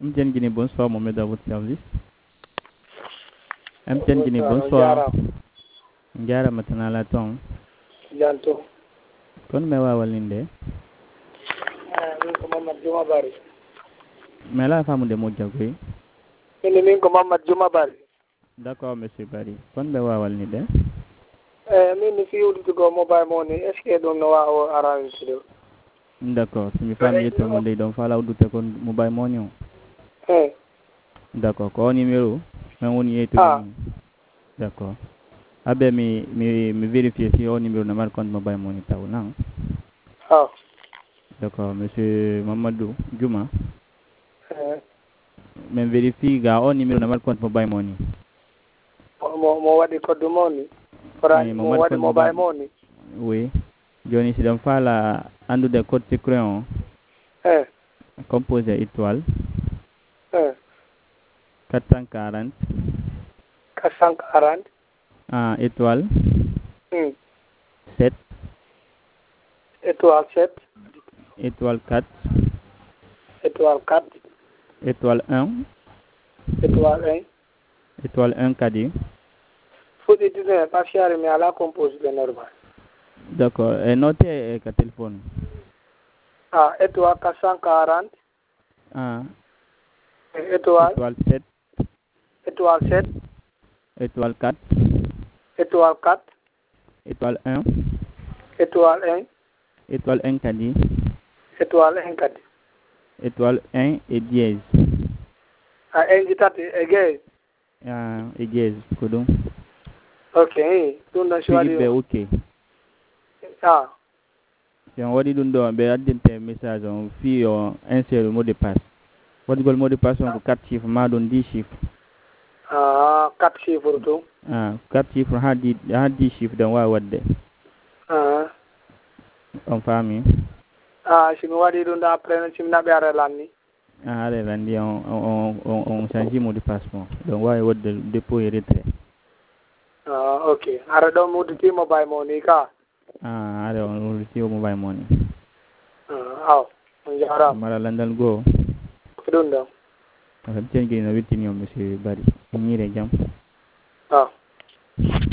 MTN Guinée, bonsoir, Mohamed à votre service. MTN Guinée, Bonsoir. bonsoir. Ngara matana la ton. Janto. Kon me wawal ninde. Min ko Mamad Juma Bari. Mais la femme de Modjagoui. Min ko Mamad Juma Bari. D'accord, monsieur Bari. Kon me wawal ninde. Min fi wudu go mobile money. Est-ce que don no wa o arrange do? D'accord, si mi femme yeto mo dey don fala udute kon mobile money. D'accord, ko numéro mais on yeto. D'accord. Abe mi vérifier si au numéro na mal compte mobile money taw na. D'accord, monsieur Mamadou Juma. Mais vérifie ga au numéro na mal compte mobile money. Mo wadi code money. Mo wadi mobile money. Oui. Johnny si dan fala andu de code secret on. Composé étoile. 440. 440. Étoile. 7. Étoile 7. Étoile 4. Étoile 4. Étoile 1. Étoile 1. Étoile 1 kadi. Faut dire que pas cher mais à la compose de normal. D'accord. Et notez le téléphone. Étoile 440. Étoile 7. Étoile 7. Étoile 4. Étoile 4. Étoile 1. Étoile 1. Étoile 1 kadi. Étoile 1 kadi. Étoile 1 et dièse. 1 gitate et dièse. Et dièse, kodon. Ok, donc dans Philippe OK. Si on wadi dundo be addinte message on fi on insère le mot de passe. Wadi gol mot de passe on ko 4 chiffres ma don 10 chiffres. 4 chiffres to. 4 chiffres ha 10 chiffres dan wa wadde. On fami. Si mi wadi dundo après si mi nabe are lanni. Are landi on change mot de passe bon. Donc wa wadde dépôt et retrait. Ok. Are do muditi mobile money ka. Are on receive mobile money. Njara. Mara landal go. Dundo. MTN Guinée no wittini on monsieur Bari. Ñire jam.